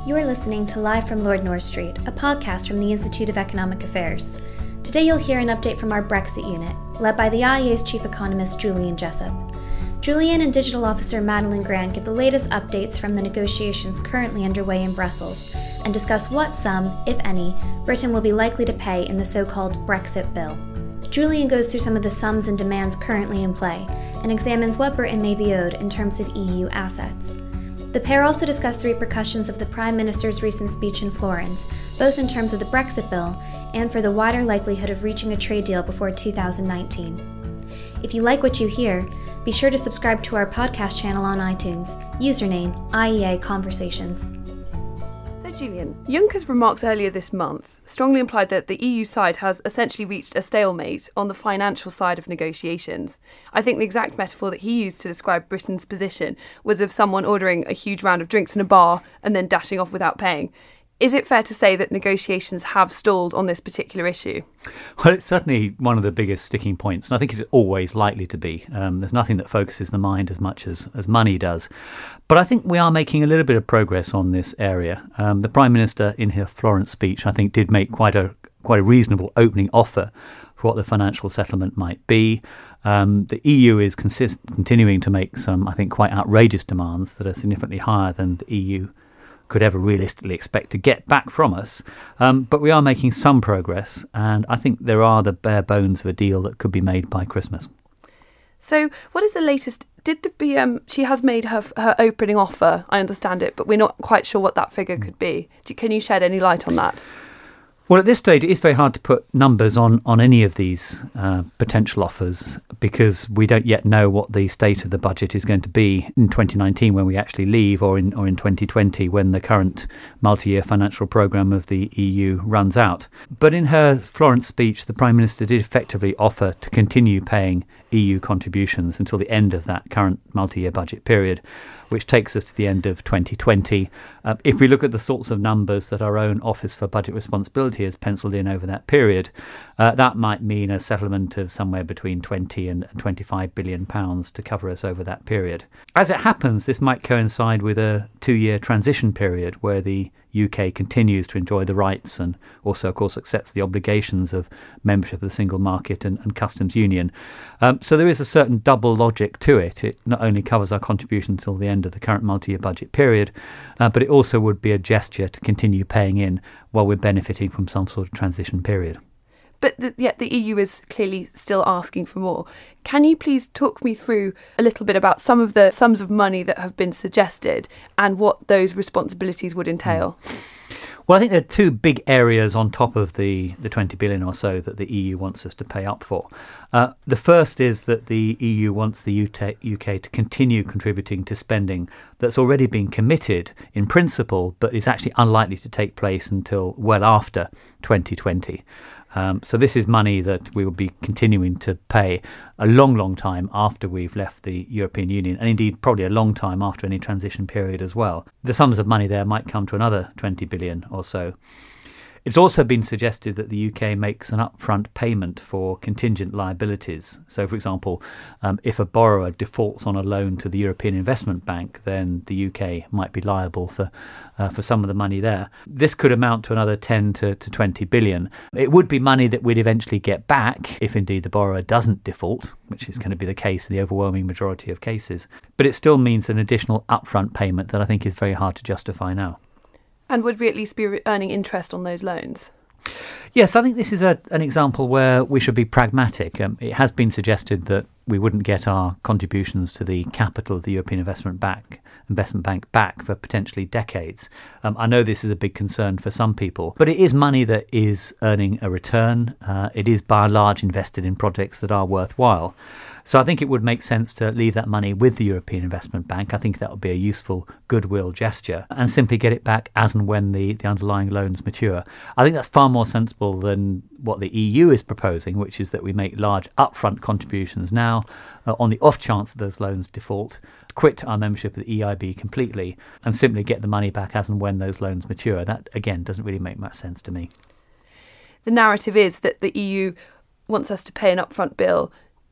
You're listening to Live from Lord North Street, a podcast from the Institute of Economic Affairs. Today you'll hear an update from our Brexit unit, led by the IEA's chief economist Julian Jessup. Julian and Digital Officer Madeline Grant give the latest updates from the negotiations currently underway in Brussels and discuss what sum, if any, Britain will be likely to pay in the so-called Brexit bill. Julian goes through some of the sums and demands currently in play and examines what Britain may be owed in terms of EU assets. The pair also discuss the repercussions of the Prime Minister's recent speech in Florence, both in terms of the Brexit bill and for the wider likelihood of reaching a trade deal before 2019. If you like what you hear, be sure to subscribe to our podcast channel on iTunes, username IEA Conversations. So Julian, Juncker's remarks earlier this month strongly implied that the EU side has essentially reached a stalemate on the financial side of negotiations. I think the exact metaphor that he used to describe Britain's position was of someone ordering a huge round of drinks in a bar and then dashing off without paying. Is it fair to say that negotiations have stalled on this particular issue? Well, it's certainly one of the biggest sticking points, and I think it's always likely to be. There's nothing that focuses the mind as much as money does. But I think we are making a little bit of progress on this area. The Prime Minister, in her Florence speech, I think did make quite a reasonable opening offer for what the financial settlement might be. The EU is continuing to make some, I think, quite outrageous demands that are significantly higher than the EU could ever realistically expect to get back from us. But we are making some progress, and I think there are the bare bones of a deal that could be made by Christmas. So what is the latest? Did the BM, she has made her opening offer, I understand it, but we're not quite sure what that figure could be. Can you shed any light on that? Well, at this stage, it is very hard to put numbers on any of these potential offers because we don't yet know what the state of the budget is going to be in 2019 when we actually leave, or in 2020 when the current multi-year financial programme of the EU runs out. But in her Florence speech, the Prime Minister did effectively offer to continue paying EU contributions until the end of that current multi-year budget period, which takes us to the end of 2020. If we look at the sorts of numbers that our own Office for Budget Responsibility has penciled in over that period, that might mean a settlement of somewhere between 20 and 25 billion pounds to cover us over that period. As it happens, this might coincide with a 2-year transition period where the UK continues to enjoy the rights and also, of course, accepts the obligations of membership of the single market and customs union. So there is a certain double logic to it. It not only covers our contribution until the end of the current multi-year budget period, but it also would be a gesture to continue paying in while we're benefiting from some sort of transition period. But yet the EU is clearly still asking for more. Can you please talk me through a little bit about some of the sums of money that have been suggested and what those responsibilities would entail? Well, I think there are two big areas on top of the 20 billion or so that the EU wants us to pay up for. The first is that the EU wants the UK to continue contributing to spending that's already been committed in principle, but is actually unlikely to take place until well after 2020. So this is money that we will be continuing to pay a long time after we've left the European Union, and indeed probably a long time after any transition period as well. The sums of money there might come to another 20 billion or so. It's also been suggested that the UK makes an upfront payment for contingent liabilities. So, for example, if a borrower defaults on a loan to the European Investment Bank, then the UK might be liable for some of the money there. This could amount to another 10 to 20 billion. It would be money that we'd eventually get back if indeed the borrower doesn't default, which is going to be the case in the overwhelming majority of cases. But it still means an additional upfront payment that I think is very hard to justify now. And would we at least be earning interest on those loans? Yes, I think this is an example where we should be pragmatic. It has been suggested that we wouldn't get our contributions to the capital of the European Investment Bank back for potentially decades. I know this is a big concern for some people, but it is money that is earning a return. It is by and large invested in projects that are worthwhile. So I think it would make sense to leave that money with the European Investment Bank. I think that would be a useful goodwill gesture and simply get it back as and when the underlying loans mature. I think that's far more sensible than what the EU is proposing, which is that we make large upfront contributions now on the off chance that those loans default, quit our membership of the EIB completely and simply get the money back as and when those loans mature. That, again, doesn't really make much sense to me. The narrative is that the EU wants us to pay an upfront bill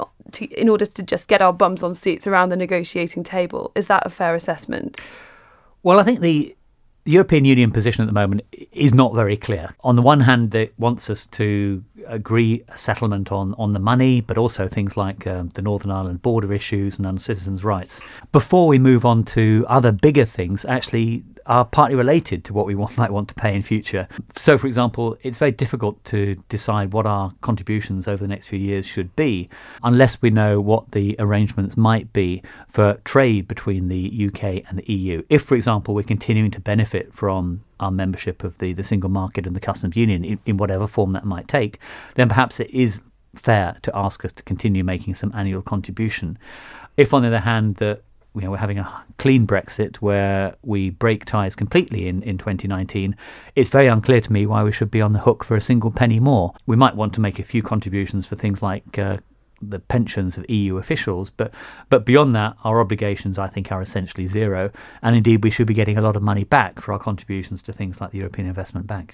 in order to just get our bums on seats around the negotiating table. Is that a fair assessment? Well, I think the The European Union position at the moment is not very clear. On the one hand, it wants us to agree a settlement on the money, but also things like the Northern Ireland border issues and on citizens' rights. Before we move on to other bigger things, actually are partly related to what we might want to pay in future. So, for example, it's very difficult to decide what our contributions over the next few years should be unless we know what the arrangements might be for trade between the UK and the EU. If, for example, we're continuing to benefit from our membership of the single market and the customs union in whatever form that might take, then perhaps it is fair to ask us to continue making some annual contribution. If, on the other hand, we're having a clean Brexit where we break ties completely in 2019, it's very unclear to me why we should be on the hook for a single penny more. We might want to make a few contributions for things like the pensions of EU officials, but beyond that, our obligations, I think, are essentially zero. And indeed, we should be getting a lot of money back for our contributions to things like the European Investment Bank.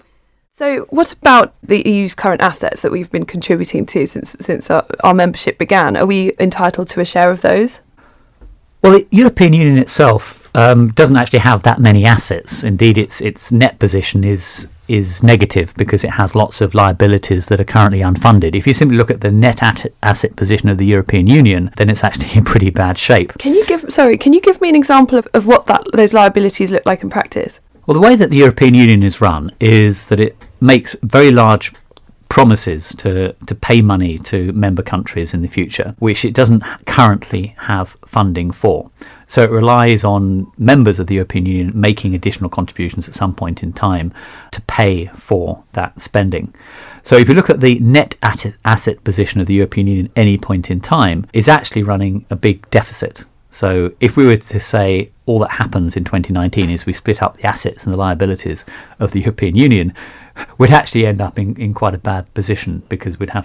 So what about the EU's current assets that we've been contributing to since our membership began? Are we entitled to a share of those? Well, the European Union itself doesn't actually have that many assets. Indeed, its net position is negative because it has lots of liabilities that are currently unfunded. If you simply look at the net asset position of the European Union, then it's actually in pretty bad shape. Can you give me an example of what those liabilities look like in practice? Well, the way that the European Union is run is that it makes very large promises to pay money to member countries in the future, which it doesn't currently have funding for. So it relies on members of the European Union making additional contributions at some point in time to pay for that spending. So if you look at the net asset position of the European Union at any point in time, it's actually running a big deficit. So if we were to say all that happens in 2019 is we split up the assets and the liabilities of the European Union, we'd actually end up in quite a bad position because we'd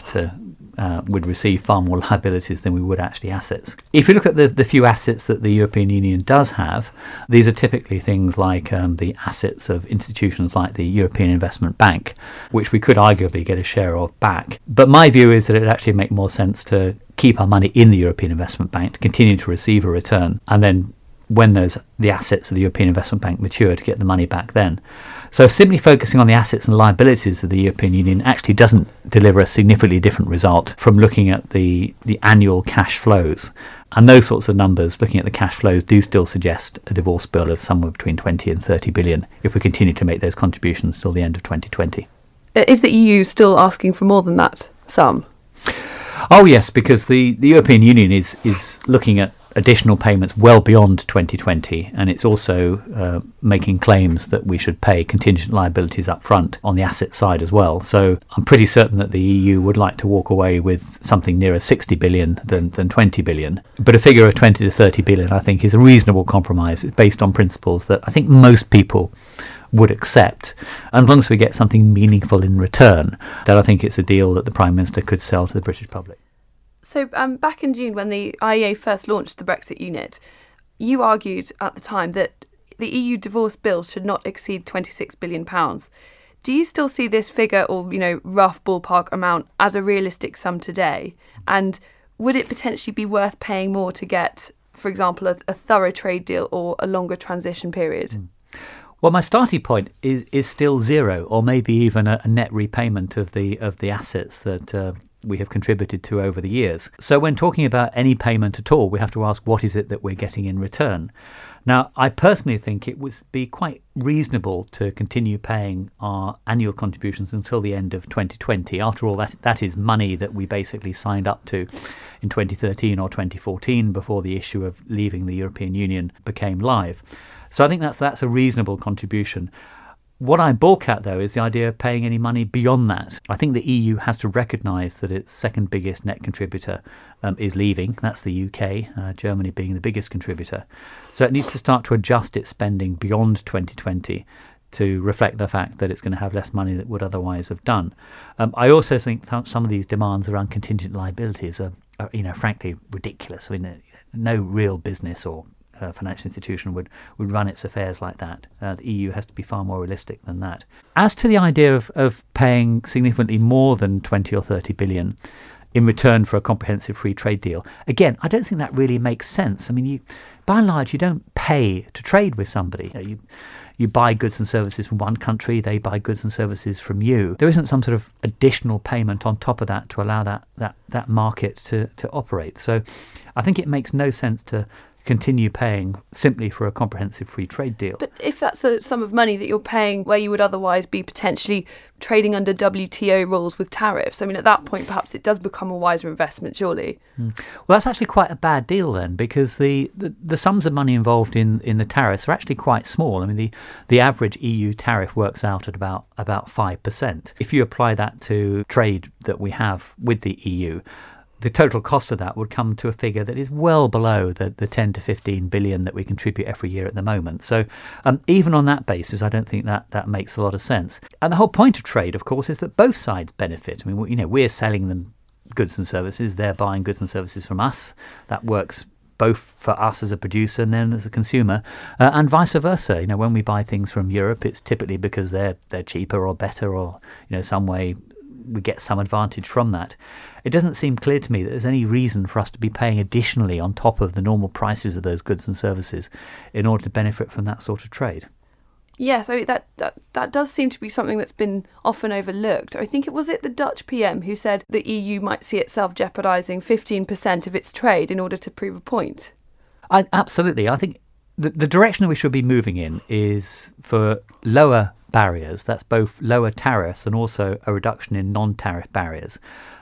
receive far more liabilities than we would actually assets. If you look at the few assets that the European Union does have, these are typically things like the assets of institutions like the European Investment Bank, which we could arguably get a share of back. But my view is that it would actually make more sense to keep our money in the European Investment Bank, to continue to receive a return, and then when the assets of the European Investment Bank mature, to get the money back then. So simply focusing on the assets and liabilities of the European Union actually doesn't deliver a significantly different result from looking at the annual cash flows. And those sorts of numbers, looking at the cash flows, do still suggest a divorce bill of somewhere between 20 and 30 billion if we continue to make those contributions till the end of 2020. Is the EU still asking for more than that sum? Oh yes, because the European Union is looking at additional payments well beyond 2020, and it's also making claims that we should pay contingent liabilities up front on the asset side as well. So I'm pretty certain that the EU would like to walk away with something nearer 60 billion than 20 billion. But a figure of 20 to 30 billion I think is a reasonable compromise. It's based on principles that I think most people would accept, and as long as we get something meaningful in return, then I think it's a deal that the Prime Minister could sell to the British public. So back in June, when the IEA first launched the Brexit unit, you argued at the time that the EU divorce bill should not exceed £26 billion. Do you still see this figure, or rough ballpark amount, as a realistic sum today? And would it potentially be worth paying more to get, for example, a thorough trade deal or a longer transition period? Well, my starting point is still zero, or maybe even a net repayment of the assets that we have contributed to over the years. So when talking about any payment at all, we have to ask what is it that we're getting in return. Now, I personally think it would be quite reasonable to continue paying our annual contributions until the end of 2020. After all, that is money that we basically signed up to in 2013 or 2014 before the issue of leaving the European Union became live. So I think that's a reasonable contribution. What I balk at, though, is the idea of paying any money beyond that. I think the EU has to recognise that its second biggest net contributor is leaving. That's the UK, Germany being the biggest contributor. So it needs to start to adjust its spending beyond 2020 to reflect the fact that it's going to have less money than it would otherwise have done. I also think some of these demands around contingent liabilities are frankly ridiculous. I mean, no real business or financial institution would run its affairs like that. The EU has to be far more realistic than that. As to the idea of paying significantly more than 20 or 30 billion in return for a comprehensive free trade deal, again, I don't think that really makes sense. I mean, by and large, you don't pay to trade with somebody. You buy goods and services from one country, they buy goods and services from you. There isn't some sort of additional payment on top of that to allow that market to operate. So I think it makes no sense to continue paying simply for a comprehensive free trade deal. But if that's a sum of money that you're paying where you would otherwise be potentially trading under WTO rules with tariffs, I mean, at that point, perhaps it does become a wiser investment, surely. Well, that's actually quite a bad deal then, because the sums of money involved in the tariffs are actually quite small. I mean, the average EU tariff works out at about 5%. If you apply that to trade that we have with the EU, the total cost of that would come to a figure that is well below the 10 to 15 billion that we contribute every year at the moment. So even on that basis, I don't think that makes a lot of sense. And the whole point of trade, of course, is that both sides benefit. I mean, we're selling them goods and services. They're buying goods and services from us. That works both for us as a producer and then as a consumer, and vice versa. When we buy things from Europe, it's typically because they're cheaper or better, or some way we get some advantage from that. It doesn't seem clear to me that there's any reason for us to be paying additionally on top of the normal prices of those goods and services in order to benefit from that sort of trade. Yes, that does seem to be something that's been often overlooked. I think it was the Dutch PM who said the EU might see itself jeopardising 15% of its trade in order to prove a point. Absolutely. I think the direction we should be moving in is for lower barriers. That's both lower tariffs and also a reduction in non-tariff barriers.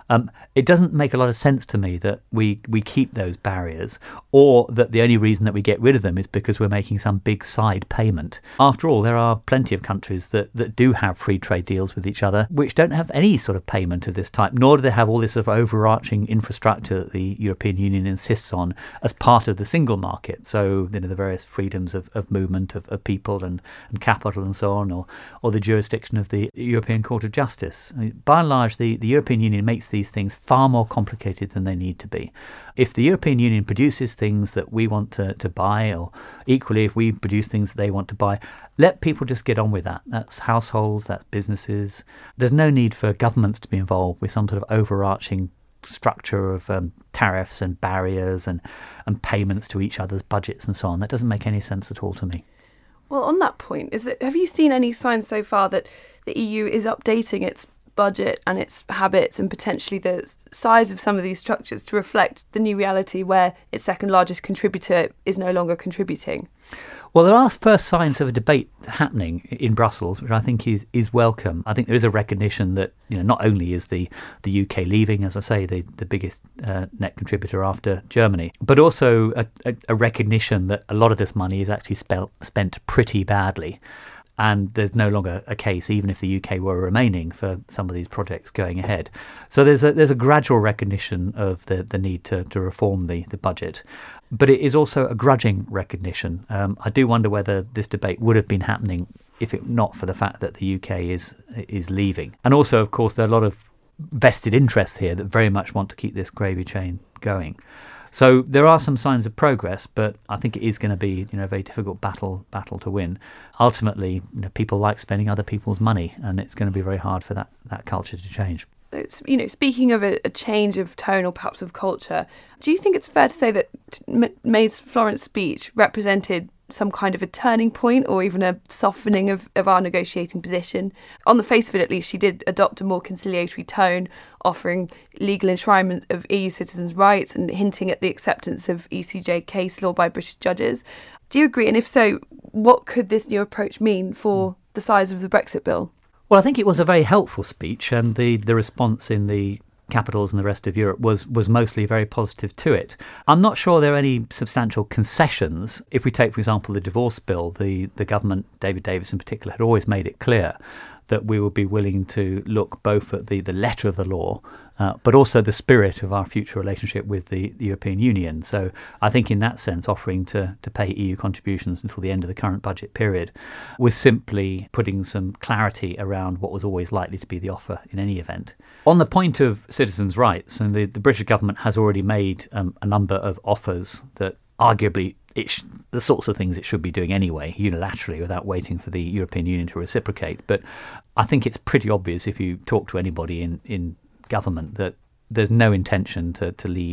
It doesn't make a lot of sense to me that we keep those barriers, or that the only reason that we get rid of them is because we're making some big side payment. After all, there are plenty of countries that do have free trade deals with each other which don't have any sort of payment of this type, nor do they have all this sort of overarching infrastructure that the European Union insists on as part of the single market. So the various freedoms of movement of people and capital and so on, or the jurisdiction of the European Court of Justice. I mean, by and large, the European Union makes these things far more complicated than they need to be. If the European Union produces things that we want to buy, or equally if we produce things that they want to buy, let people just get on with that. That's households, that's businesses. There's no need for governments to be involved with some sort of overarching structure of tariffs and barriers and payments to each other's budgets and so on. That doesn't make any sense at all to me. Well, on that point, have you seen any signs so far that the EU is updating its budget and its habits and potentially the size of some of these structures to reflect the new reality where its second largest contributor is no longer contributing? Well, there are first signs of a debate happening in Brussels, which I think is welcome. I think there is a recognition that not only is the UK leaving, as I say, the biggest net contributor after Germany, but also a recognition that a lot of this money is actually spent pretty badly. And there's no longer a case, even if the UK were remaining, for some of these projects going ahead. So there's a gradual recognition of the need to reform the budget. But it is also a grudging recognition. I do wonder whether this debate would have been happening if it not for the fact that the UK is leaving. And also, of course, there are a lot of vested interests here that very much want to keep this gravy train going. So there are some signs of progress, but I think it is going to be a very difficult battle to win. Ultimately, people like spending other people's money, and it's going to be very hard for that culture to change. Speaking of a change of tone or perhaps of culture, do you think it's fair to say that May's Florence speech represented some kind of a turning point or even a softening of our negotiating position? On the face of it, at least, she did adopt a more conciliatory tone, offering legal enshrinement of EU citizens' rights and hinting at the acceptance of ECJ case law by British judges. Do you agree? And if so, what could this new approach mean for the size of the Brexit bill? Well, I think it was a very helpful speech, and the response in the capitals and the rest of Europe was mostly very positive to it. I'm not sure there are any substantial concessions. If we take, for example, the divorce bill, the government, David Davis in particular, had always made it clear that we would be willing to look both at the letter of the law, but also the spirit of our future relationship with the European Union. So I think in that sense, offering to pay EU contributions until the end of the current budget period was simply putting some clarity around what was always likely to be the offer in any event. On the point of citizens' rights, and the British government has already made a number of offers that arguably the sorts of things it should be doing anyway, unilaterally, without waiting for the European Union to reciprocate. But I think it's pretty obvious if you talk to anybody in government that there's no intention to leave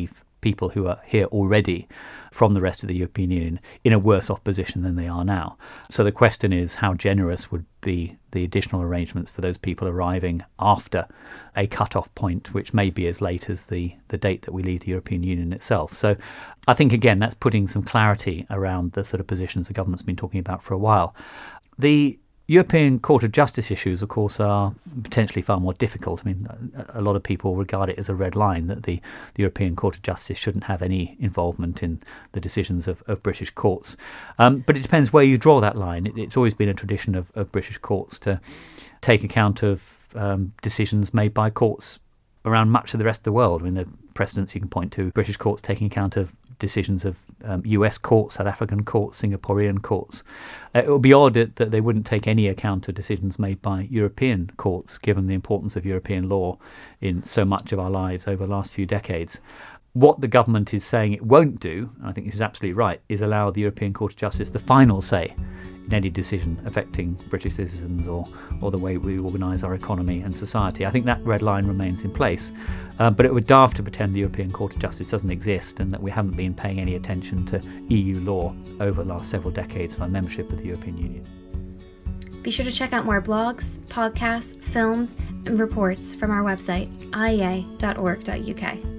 people who are here already from the rest of the European Union in a worse off position than they are now. So the question is, how generous would be the additional arrangements for those people arriving after a cut-off point, which may be as late as the date that we leave the European Union itself. So I think, again, that's putting some clarity around the sort of positions the government's been talking about for a while. The European Court of Justice issues, of course, are potentially far more difficult. I mean, a lot of people regard it as a red line that the European Court of Justice shouldn't have any involvement in the decisions of British courts. But it depends where you draw that line. It's always been a tradition of British courts to take account of decisions made by courts around much of the rest of the world. I mean, the precedents you can point to, British courts taking account of decisions of US courts, South African courts, Singaporean courts. It would be odd that they wouldn't take any account of decisions made by European courts, given the importance of European law in so much of our lives over the last few decades. What the government is saying it won't do, and I think this is absolutely right, is allow the European Court of Justice the final say in any decision affecting British citizens or the way we organise our economy and society. I think that red line remains in place. But it would be daft to pretend the European Court of Justice doesn't exist and that we haven't been paying any attention to EU law over the last several decades of our membership of the European Union. Be sure to check out more blogs, podcasts, films, and reports from our website, iea.org.uk.